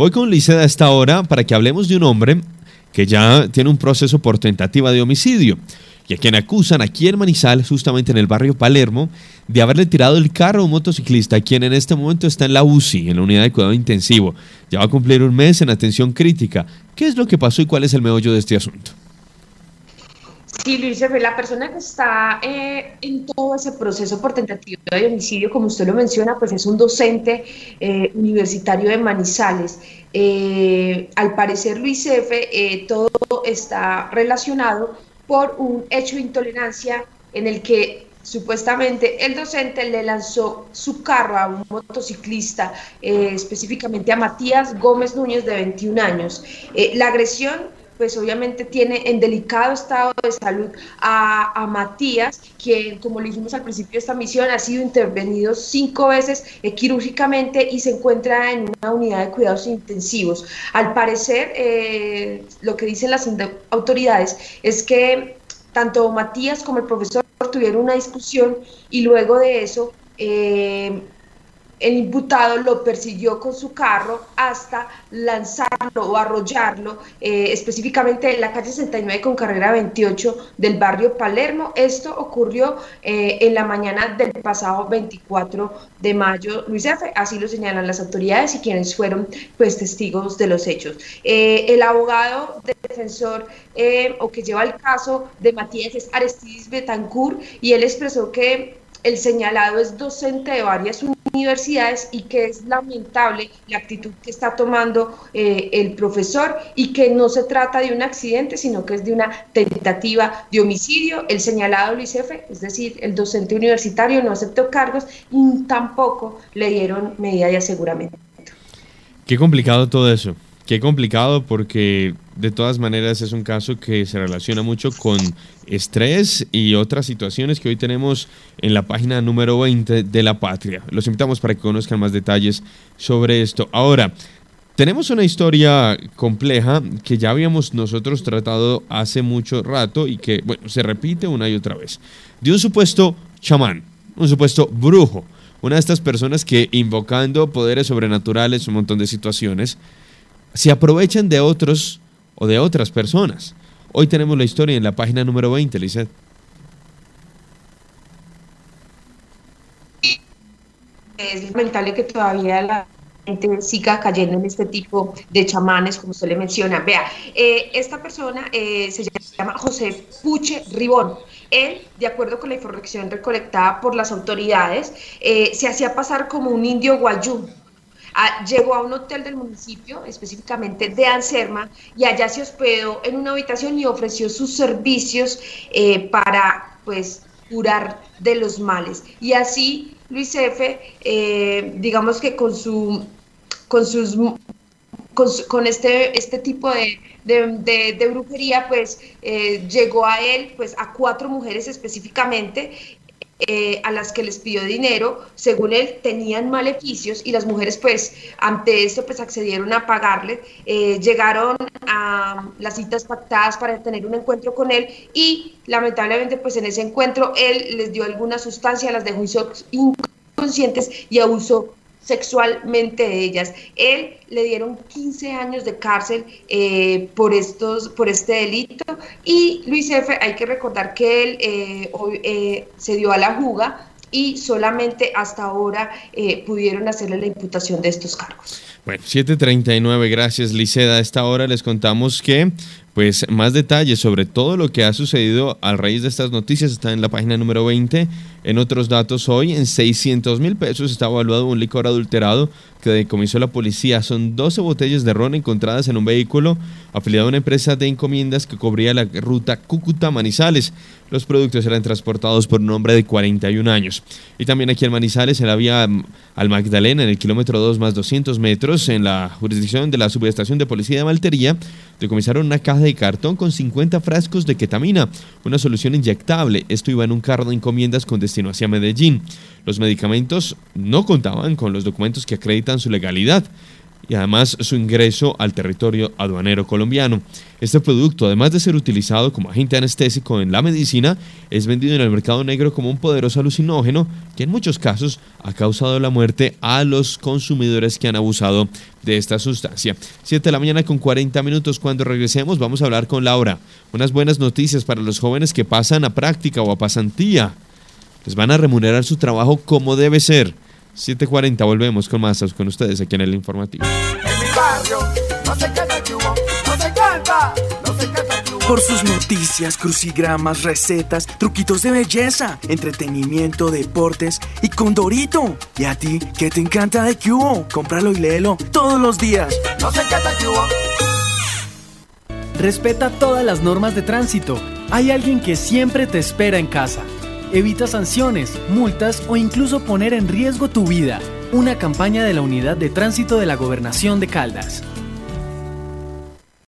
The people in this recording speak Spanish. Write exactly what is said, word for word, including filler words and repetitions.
Voy con Liceda a esta hora para que hablemos de un hombre que ya tiene un proceso por tentativa de homicidio y a quien acusan aquí en Manizales, justamente en el barrio Palermo, de haberle tirado el carro a un motociclista, quien en este momento está en la U C I, en la unidad de cuidado intensivo. Ya va a cumplir un mes en atención crítica. ¿Qué es lo que pasó y cuál es el meollo de este asunto? Sí, Luis, la persona que está eh, en todo ese proceso por tentativa de homicidio, como usted lo menciona, pues es un docente eh, universitario de Manizales. Eh, al parecer, Luis F., eh, todo está relacionado por un hecho de intolerancia en el que supuestamente el docente le lanzó su carro a un motociclista, eh, específicamente a Matías Gómez Núñez, de veintiún años. Eh, la agresión pues obviamente tiene en delicado estado de salud a, a Matías, quien, como le dijimos al principio de esta misión, ha sido intervenido cinco veces eh, quirúrgicamente y se encuentra en una unidad de cuidados intensivos. Al parecer, eh, lo que dicen las autoridades es que tanto Matías como el profesor tuvieron una discusión y luego de eso eh, el imputado lo persiguió con su carro hasta lanzarlo o arrollarlo, eh, específicamente en la calle sesenta y nueve con carrera veintiocho del barrio Palermo. Esto ocurrió eh, en la mañana del pasado veinticuatro de mayo, Luis F., así lo señalan las autoridades y quienes fueron pues testigos de los hechos. Eh, el abogado defensor eh, o que lleva el caso de Matías es Aristides Betancourt, y él expresó que el señalado es docente de varias universidades y que es lamentable la actitud que está tomando eh, el profesor y que no se trata de un accidente, sino que es de una tentativa de homicidio. El señalado Luis F., es decir, el docente universitario, no aceptó cargos y tampoco le dieron medida de aseguramiento. Qué complicado todo eso. Qué complicado, porque de todas maneras es un caso que se relaciona mucho con estrés y otras situaciones que hoy tenemos en la página número veinte de La Patria. Los invitamos para que conozcan más detalles sobre esto. Ahora, tenemos una historia compleja que ya habíamos nosotros tratado hace mucho rato y que, bueno, se repite una y otra vez. De un supuesto chamán, un supuesto brujo, una de estas personas que, invocando poderes sobrenaturales, un montón de situaciones, se aprovechan de otros o de otras personas. Hoy tenemos la historia en la página número veinte, Lizeth. Es lamentable que todavía la gente siga cayendo en este tipo de chamanes, como usted le menciona. Vea, eh, esta persona eh, se llama José Puche Ribón. Él, de acuerdo con la información recolectada por las autoridades, eh, se hacía pasar como un indio guayú. Ah, llegó a un hotel del municipio, específicamente de Anserma, y allá se hospedó en una habitación y ofreció sus servicios eh, para, pues, curar de los males. Y así Luis F., eh, digamos que con su, con sus, con, su, con este, este tipo de, de, de, de brujería, pues, eh, llegó a él, pues, a cuatro mujeres específicamente. Eh, a las que les pidió dinero, según él tenían maleficios, y las mujeres pues ante esto pues accedieron a pagarle, eh, llegaron a las citas pactadas para tener un encuentro con él y lamentablemente pues en ese encuentro él les dio alguna sustancia, las dejó inconscientes y abusó sexualmente de ellas. Él le dieron quince años de cárcel eh, por estos por este delito, y Luis F., hay que recordar que él eh, hoy, eh, se dio a la fuga y solamente hasta ahora eh, pudieron hacerle la imputación de estos cargos. Bueno, siete treinta y nueve, gracias Liceda. A esta hora les contamos que pues más detalles sobre todo lo que ha sucedido a raíz de estas noticias está en la página número veinte. En otros datos, hoy en seiscientos mil pesos está evaluado un licor adulterado que decomisó la policía. Son doce botellas de ron encontradas en un vehículo afiliado a una empresa de encomiendas que cubría la ruta Cúcuta-Manizales. Los productos eran transportados por un hombre de cuarenta y un años. Y también aquí en Manizales, en la vía al Magdalena, en el kilómetro dos más doscientos metros, en la jurisdicción de la subestación de policía de Maltería, decomisaron una caja de cartón con cincuenta frascos de ketamina, una solución inyectable. Esto iba en un carro de encomiendas con destino hacia Medellín. Los medicamentos no contaban con los documentos que acreditan su legalidad. y además su ingreso al territorio aduanero colombiano. Este producto, además de ser utilizado como agente anestésico en la medicina, es vendido en el mercado negro como un poderoso alucinógeno que en muchos casos ha causado la muerte a los consumidores que han abusado de esta sustancia. siete de la mañana con cuarenta minutos. Cuando regresemos vamos a hablar con Laura. Unas buenas noticias para los jóvenes que pasan a práctica o a pasantía. Les van a remunerar su trabajo como debe ser. siete cuarenta, volvemos con más con ustedes aquí en el informativo. En mi barrio no se canta el cubo, no se canta, no se canta el cubo. Por sus noticias, crucigramas, recetas, truquitos de belleza, entretenimiento, deportes y Condorito. ¿Y a ti qué te encanta de Cubo? Cómpralo y léelo todos los días. No se canta el cubo. Respeta todas las normas de tránsito. Hay alguien que siempre te espera en casa. Evita sanciones, multas o incluso poner en riesgo tu vida. Una campaña de la Unidad de Tránsito de la Gobernación de Caldas.